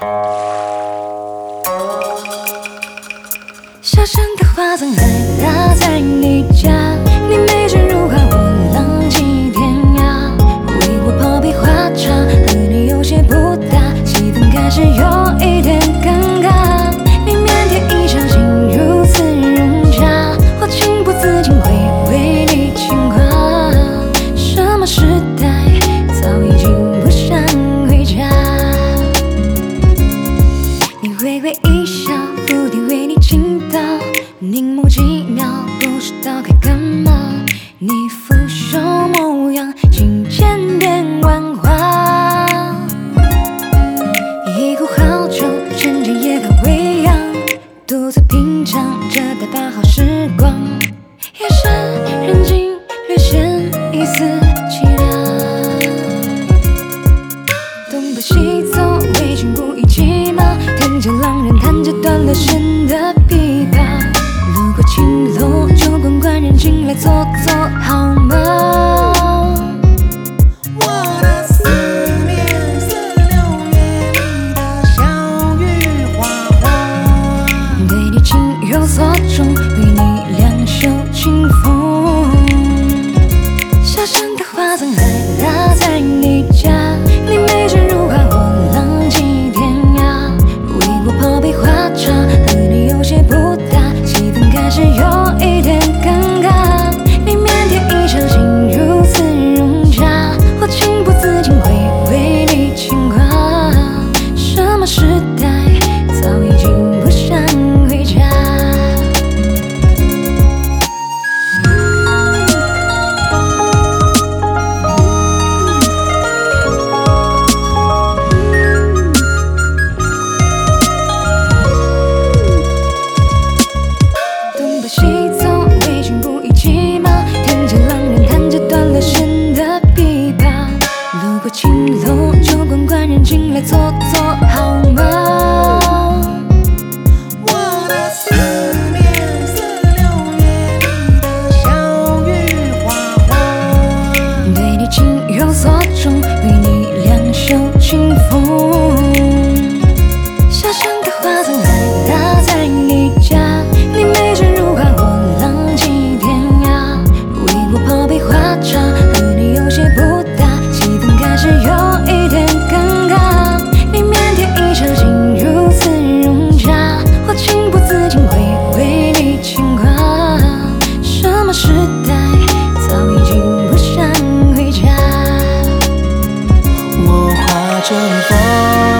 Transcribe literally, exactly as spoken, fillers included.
小巷的花葬还搭在你家，你美人如花，我浪迹天涯。为我泡杯花茶，和你有些不搭，气氛开始有一点尴尬。你腼腆一场，心如此融洽，我情不自禁会为你牵挂。什么时代，早已经不想回家。你微微一笑，蝴蝶为你倾倒，凝眸几秒，不知道该干嘛。你腐朽模样，竟千变万化。一壶好酒，趁着夜高微扬，独自品尝着大把好时光。夜深人静，略显一丝凄凉。东奔西走，为情不忆骑马，听着浪人弹着断了弦的琵琶。路过青楼，酒馆官人进来坐坐好吗？ 我的思念似六月里的小雨花花， 对你情有所钟，为你两袖清风。小巷的花葬还搭在你家，你美人如花，我浪迹天涯。为我泡杯花茶，和你有些不搭，气氛开始有一点尴尬。你腼腆一场，心如此融洽，我情不自禁会为你牵挂。什么时代，早已经不想回家。东奔西走，为情不忆骑马，听着浪人弹着断了弦的琵琶。路过青楼，酒馆官人进来坐坐好吗？ 我的思念似六月里的小雨花花， 对你情有所钟，为你两袖清风。小巷的花葬还搭在你家，你美人如花，我浪迹天涯。为我泡杯花茶，和你有些不搭，气氛开始有一点尴尬。你腼腆一场，心如此融洽，我情不自禁会为你牵挂。什么时代，早已经不想回家。 我化成风。